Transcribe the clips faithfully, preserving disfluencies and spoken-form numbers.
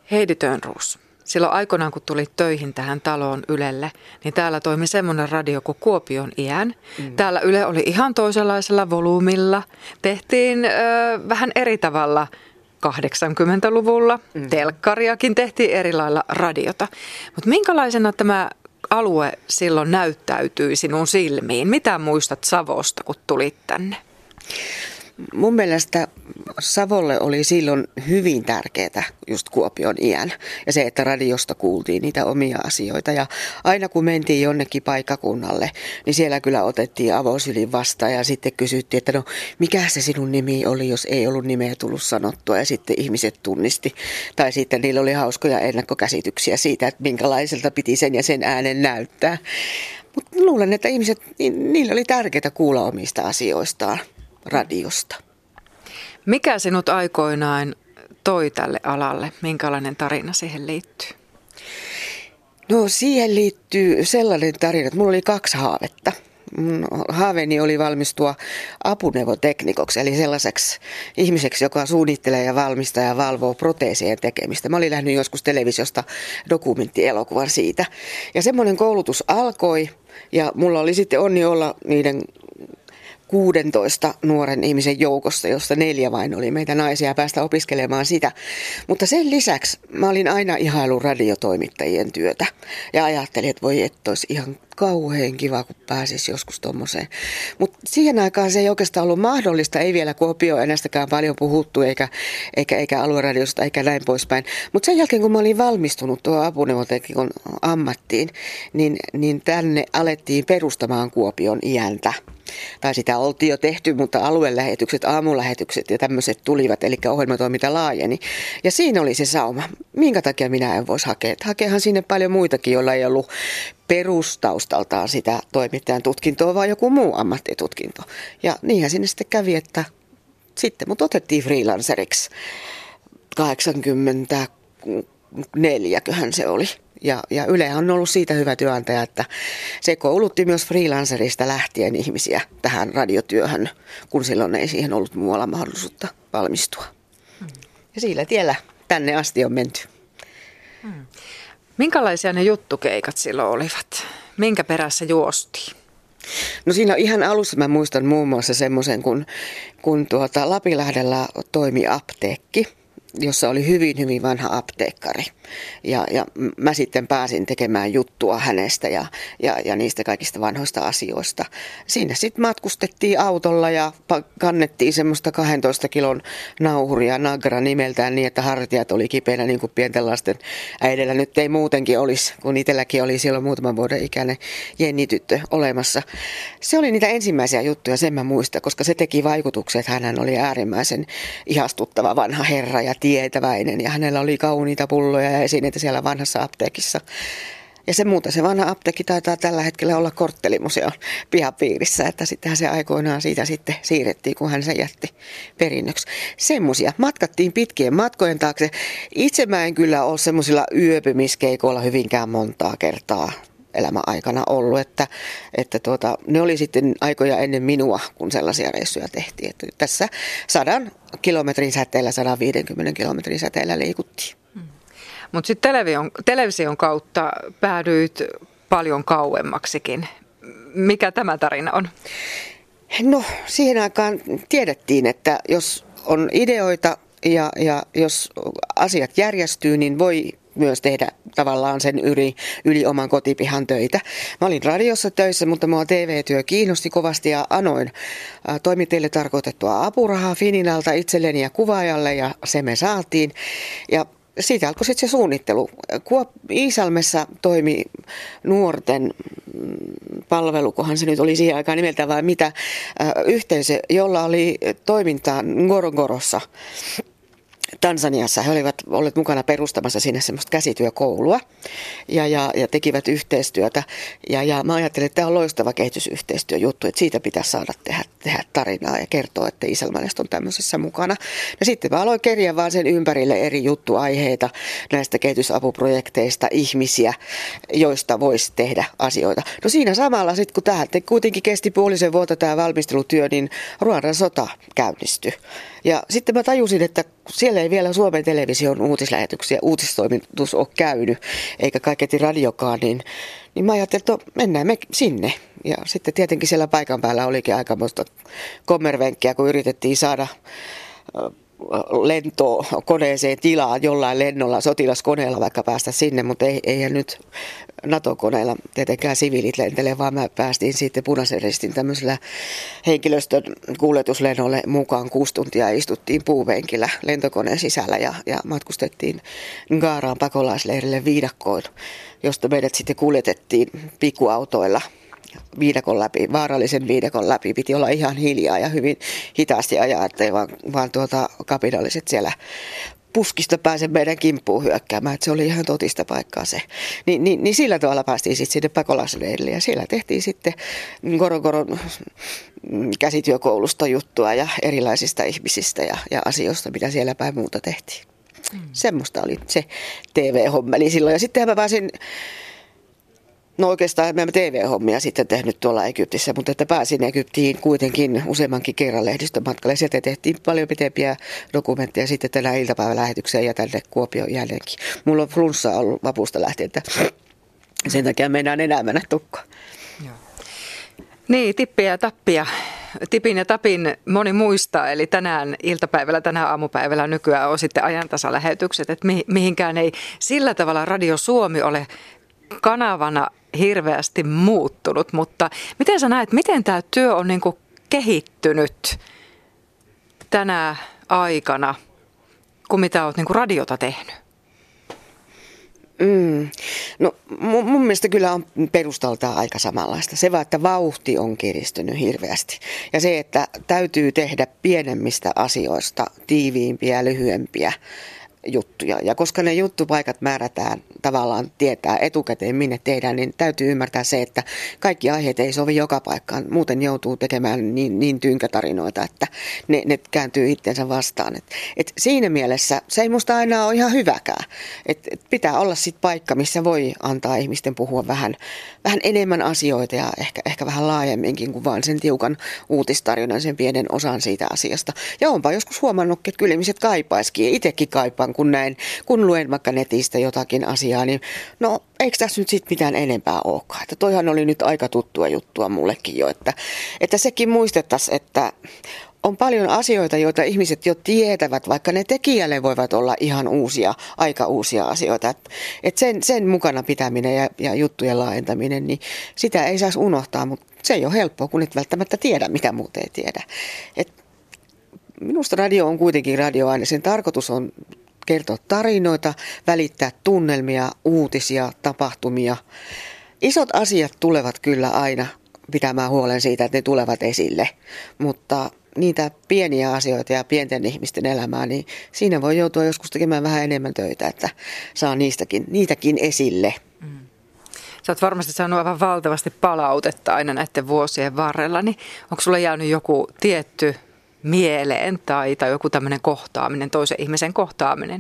Heidi Tönruus, silloin aikoinaan kun tulit töihin tähän taloon Ylelle, niin täällä toimi semmoinen radio kuin Kuopion iän. Mm. Täällä Yle oli ihan toisenlaisella volyymilla. Tehtiin ö, vähän eri tavalla kahdeksankymmentäluvulla. Mm. Telkkariakin tehtiin eri lailla radiota. Mutta minkälaisena tämä alue silloin näyttäytyi sinun silmiin? Mitä muistat Savosta, kun tulit tänne? Mun mielestä Savolle oli silloin hyvin tärkeää just Kuopion iän ja se, että radiosta kuultiin niitä omia asioita. Ja aina kun mentiin jonnekin paikkakunnalle, niin siellä kyllä otettiin avosylin vastaan ja sitten kysyttiin, että no mikä se sinun nimi oli, jos ei ollut nimeä tullut sanottua. Ja sitten ihmiset tunnisti. Tai sitten niillä oli hauskoja ennakkokäsityksiä siitä, että minkälaiselta piti sen ja sen äänen näyttää. Mutta luulen, että ihmiset, niillä oli tärkeää kuulla omista asioistaan radiosta. Mikä sinut aikoinaan toi tälle alalle? Minkälainen tarina siihen liittyy? No siihen liittyy sellainen tarina, että mulla oli kaksi haavetta. Mun haaveeni oli valmistua apuneuvoteknikoksi, eli sellaiseksi ihmiseksi, joka suunnittelee ja valmistaa ja valvoo proteesien tekemistä. Mä olin nähnyt joskus televisiosta dokumenttielokuvan siitä. Ja semmoinen koulutus alkoi, ja mulla oli sitten onni olla niiden kuudentoista nuoren ihmisen joukossa, josta neljä vain oli meitä naisia, päästä opiskelemaan sitä. Mutta sen lisäksi mä olin aina ihaillut radiotoimittajien työtä ja ajattelin, että voi että olisi ihan kauhean kiva, kun pääsisi joskus tommoseen. Mutta siihen aikaan se ei oikeastaan ollut mahdollista, ei vielä Kuopio enästäkään paljon puhuttu, eikä, eikä, eikä alueradiosta, eikä näin poispäin. Mutta sen jälkeen, kun mä olin valmistunut tuohon apuneuvoteknikon ammattiin, niin, niin tänne alettiin perustamaan Kuopion iäntä. Tai sitä oltiin jo tehty, mutta aluelähetykset, aamulähetykset ja tämmöiset tulivat, eli ohjelmatoiminta laajeni. Ja siinä oli se sauma. Minkä takia minä en voisi hakea? Hakeahan sinne paljon muitakin, joilla ei ollut perustaustaltaan sitä toimittajan tutkintoa, vaan joku muu ammattitutkinto. Ja niinhän sinne sitten kävi, että sitten mut otettiin freelanceriksi. kahdeksankymmentäneljäköhän se oli. Ja, ja Yle on ollut siitä hyvä työnantaja, että se koulutti myös freelancerista lähtien ihmisiä tähän radiotyöhön, kun silloin ei siihen ollut muualla mahdollisuutta valmistua. Hmm. Ja sillä tiellä tänne asti on menty. Hmm. Minkälaisia ne juttukeikat silloin olivat? Minkä perässä juostiin? No siinä ihan alussa mä muistan muun muassa semmoisen, kun, kun tuota Lapilähdellä toimi apteekki, jossa oli hyvin, hyvin vanha apteekkari. Ja, ja mä sitten pääsin tekemään juttua hänestä ja, ja, ja niistä kaikista vanhoista asioista. Siinä sitten matkustettiin autolla ja kannettiin semmoista kahdentoista kilon nauhuria Nagra nimeltään niin, että hartiat oli kipeänä niin kuin pienten lasten äidellä nyt ei muutenkin olisi, kun itselläkin oli silloin muutaman vuoden ikäinen Jenni-tyttö olemassa. Se oli niitä ensimmäisiä juttuja, sen mä muistan, koska se teki vaikutuksia, että hän oli äärimmäisen ihastuttava vanha herra ja tietäväinen ja hänellä oli kauniita pulloja ja esineitä siellä vanhassa apteekissa. Ja se muuta, se vanha apteekki taitaa tällä hetkellä olla korttelimuseon pihapiirissä, että sittenhän se aikoinaan siitä sitten siirrettiin, kun hän sen jätti perinnöksi. Semmoisia. Matkattiin pitkien matkojen taakse. Itse mä en kyllä ole semmoisilla yöpymiskeikoilla hyvinkään montaa kertaa elämäaikana ollut, että, että tuota, ne oli sitten aikoja ennen minua, kun sellaisia reissuja tehtiin. Että tässä sadan kilometrin säteellä, sata viisikymmentä kilometrin säteellä liikuttiin. Hmm. Mutta sitten television, television kautta päädyit paljon kauemmaksikin. Mikä tämä tarina on? No siihen aikaan tiedettiin, että jos on ideoita ja, ja jos asiat järjestyy, niin voi myös tehdä tavallaan sen yli, yli oman kotipihan töitä. Mä olin radiossa töissä, mutta mua T V-työ kiinnosti kovasti ja anoin ä, toimittajille tarkoitettua apurahaa Fininalta itselleni ja kuvaajalle ja se me saatiin. Ja siitä alkoi sitten se suunnittelu. Kuop- Iisalmessa toimi nuorten palvelukohan se nyt oli siihen aikaan nimeltään vai mitä, ä, yhteisö, jolla oli toimintaa Ngorongorossa. Tansaniassa he olivat olleet mukana perustamassa sinne semmoista käsityökoulua ja, ja, ja tekivät yhteistyötä. Ja, ja mä ajattelin, että tämä on loistava kehitysyhteistyöjuttu, että siitä pitäisi saada tehdä tehdä tarinaa ja kertoa, että Iisalmenesta on tämmöisessä mukana. Ja sitten mä aloin kerjää vaan sen ympärille eri juttuaiheita näistä kehitysapuprojekteista, ihmisiä, joista voisi tehdä asioita. No siinä samalla sitten, kun tähän kuitenkin kesti puolisen vuotta tämä valmistelutyö, niin Ruandan sota käynnistyi. Ja sitten mä tajusin, että siellä ei vielä Suomen television uutislähetyksiä, uutistoimitus ole käynyt, eikä kaiketi radiokaan, niin, niin mä ajattelin, että no, mennään me sinne. Ja sitten tietenkin siellä paikan päällä olikin aikamoista kommervenkkiä, kun yritettiin saada lentokoneeseen tilaa jollain lennolla, sotilaskoneella vaikka päästä sinne, mutta ei, eihän nyt NATO-koneella tietenkään siviilit lentele, vaan mä päästiin sitten Punaisen Ristin tämmöisellä henkilöstön kuljetuslennolle mukaan. Kuusi tuntia istuttiin puuvenkillä lentokoneen sisällä ja, ja matkustettiin Ngaaraan pakolaisleirille viidakkoon, josta meidät sitten kuljetettiin pikkuautoilla viidakon läpi, vaarallisen viidakon läpi. Piti olla ihan hiljaa ja hyvin hitaasti ajaa, ettei vaan, vaan tuota kapinalliset siellä puskista pääse meidän kimppuun hyökkäämään. Että se oli ihan totista paikkaa se. Ni, niin, niin sillä tavalla päästiin sitten sinne pakolaisleirille ja siellä tehtiin sitten Koronkoron käsityökoulusta juttua ja erilaisista ihmisistä ja, ja asioista, mitä siellä päin muuta tehtiin. Mm. Semmoista oli se T V-hommeli silloin. Ja sitten mä pääsin... No oikeastaan mä T V-hommia sitten tehnyt tuolla Egyptissä, mutta että pääsin Egyptiin kuitenkin useammankin kerran lehdistömatkalle. Sieltä tehtiin paljon pitempiä dokumentteja sitten tänä iltapäivälähetykseen ja tänne Kuopioon jälleenkin. Mulla on flunssa ollut vapusta lähtien, että sen takia mennään enää mennä tukkoon. Joo. Niin, tippiä ja tappia. Tipin ja tapin moni muistaa, eli tänään iltapäivällä, tänään aamupäivällä nykyään on sitten ajantasalähetykset, että mihinkään ei sillä tavalla Radio Suomi ole kanavana hirveästi muuttunut, mutta miten sä näet, miten tämä työ on niin kuin kehittynyt tänä aikana, kun mitä olet niin kuin radiota tehnyt? Mm. No mun, mun mielestä kyllä on perustaltaan aika samanlaista. Se vaan, että vauhti on kiristynyt hirveästi. Ja se, että täytyy tehdä pienemmistä asioista tiiviimpiä ja lyhyempiä juttuja. Ja koska ne juttupaikat määrätään tavallaan tietää etukäteen, minne tehdään, niin täytyy ymmärtää se, että kaikki aiheet ei sovi joka paikkaan. Muuten joutuu tekemään niin, niin tynkätarinoita, että ne, ne kääntyy itsensä vastaan. Et, et siinä mielessä se ei musta aina ole ihan hyväkään. Et, et pitää olla sit paikka, missä voi antaa ihmisten puhua vähän, vähän enemmän asioita ja ehkä, ehkä vähän laajemminkin kuin vaan sen tiukan uutistarjonnan, sen pienen osan siitä asiasta. Ja onpa joskus huomannut, että kyllä ihmiset kaipaisikin. Itsekin kaipaan, kun näin, kun luen vaikka netistä jotakin asiaa, niin no eikö tässä nyt sitten mitään enempää olekaan. Että toihan oli nyt aika tuttua juttua mullekin jo, että, että sekin muistettaisiin, että on paljon asioita, joita ihmiset jo tietävät, vaikka ne tekijälle voivat olla ihan uusia, aika uusia asioita. Että et sen, sen mukana pitäminen ja, ja juttujen laajentaminen, niin sitä ei saisi unohtaa, mutta se ei ole helppoa, kun et välttämättä tiedä, mitä muuta ei tiedä. Et minusta radio on kuitenkin radioaine. Sen tarkoitus on kertoa tarinoita, välittää tunnelmia, uutisia, tapahtumia. Isot asiat tulevat kyllä aina pitämään huolen siitä, että ne tulevat esille, mutta niitä pieniä asioita ja pienten ihmisten elämää, niin siinä voi joutua joskus tekemään vähän enemmän töitä, että saa niistäkin, niitäkin esille. Mm. Sä oot varmasti saanut aivan valtavasti palautetta aina näiden vuosien varrella, niin onko sulla jäänyt joku tietty mieleen tai, tai joku tämmöinen kohtaaminen, toisen ihmisen kohtaaminen?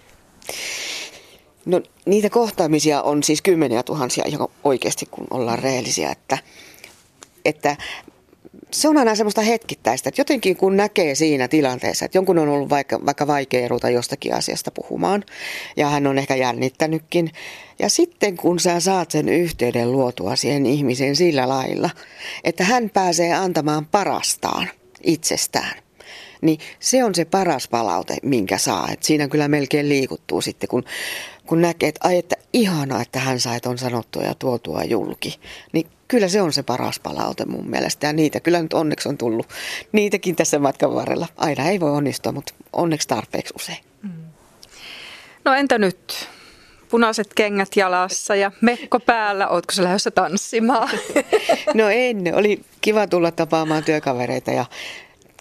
No niitä kohtaamisia on siis kymmeniä tuhansia ihan oikeasti, kun ollaan rehellisiä, että, että se on aina semmoista hetkittäistä, että jotenkin kun näkee siinä tilanteessa, että jonkun on ollut vaikka, vaikka vaikea eruta jostakin asiasta puhumaan ja hän on ehkä jännittänytkin. Ja sitten kun sä saat sen yhteyden luotua siihen ihmiseen sillä lailla, että hän pääsee antamaan parastaan itsestään, niin se on se paras palaute, minkä saa. Et siinä kyllä melkein liikuttuu sitten, kun, kun näkee, että ai, että ihanaa, että hän sai ton sanottua ja tuotua julki. Niin kyllä se on se paras palaute mun mielestä. Ja niitä kyllä nyt onneksi on tullut. Niitäkin tässä matkan varrella. Aina ei voi onnistua, mutta onneksi tarpeeksi usein. Mm. No entä nyt? Punaiset kengät jalassa ja mekko päällä. Ootko sä lähdössä tanssimaan? No en. Oli kiva tulla tapaamaan työkavereita ja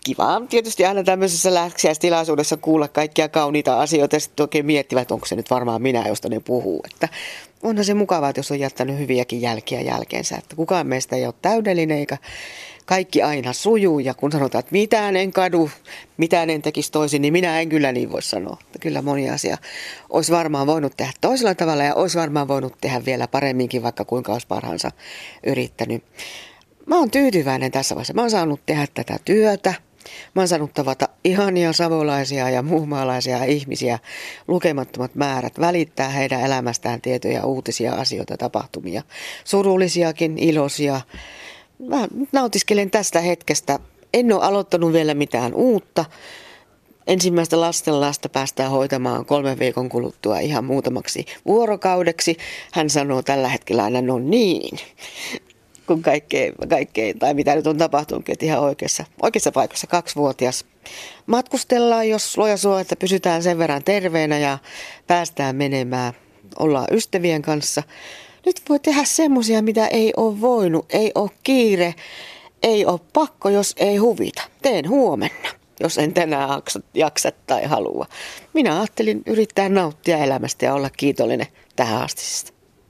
kiva tietysti aina tämmöisessä läksiäistilaisuudessa kuulla kaikkia kauniita asioita ja sitten oikein miettivät, että onko se nyt varmaan minä, josta ne puhuu. Että onhan se mukavaa, jos on jättänyt hyviäkin jälkiä jälkeensä, että kukaan meistä ei ole täydellinen eikä kaikki aina sujuu. Ja kun sanotaan, että mitään en kadu, mitään en tekisi toisin, niin minä en kyllä niin voi sanoa. Kyllä moni asia olisi varmaan voinut tehdä toisella tavalla ja olisi varmaan voinut tehdä vielä paremminkin, vaikka kuinka olisi parhaansa yrittänyt. Mä oon tyytyväinen tässä vaiheessa. Mä oon saanut tehdä tätä työtä. Mä oon saanut tavata ihania savolaisia ja muhmaalaisia ihmisiä, lukemattomat määrät, välittää heidän elämästään tietoja, uutisia, asioita, tapahtumia, surullisiakin, iloisia. Mä nautiskelen tästä hetkestä. En ole aloittanut vielä mitään uutta. Ensimmäistä lastenlasta päästään hoitamaan kolmen viikon kuluttua ihan muutamaksi vuorokaudeksi. Hän sanoo tällä hetkellä aina, no niin, kun kaikkea, kaikkea tai mitä nyt on tapahtunut, että ihan oikeassa, oikeassa paikassa kaksivuotias. Matkustellaan, jos luoja suo, että pysytään sen verran terveenä ja päästään menemään, ollaan ystävien kanssa. Nyt voi tehdä semmoisia, mitä ei ole voinut, ei ole kiire, ei ole pakko, jos ei huvita. Teen huomenna, jos en tänään jaksa tai halua. Minä ajattelin yrittää nauttia elämästä ja olla kiitollinen tähän astisesta.